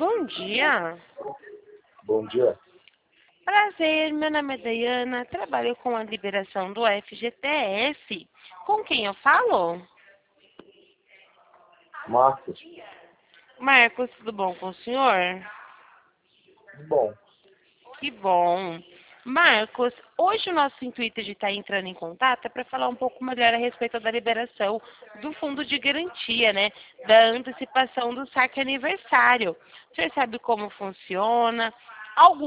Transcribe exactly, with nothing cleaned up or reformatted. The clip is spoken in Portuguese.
Bom dia. Bom dia. Prazer, meu nome é Dayana, trabalho com a liberação do F G T S. Com quem eu falo? Marcos. Marcos, tudo bom com o senhor? Bom, Que bom. Marcos, hoje o nosso intuito de estar entrando em contato é para falar um pouco melhor a respeito da liberação do fundo de garantia, né? Da antecipação do saque aniversário. O senhor sabe como funciona? Algum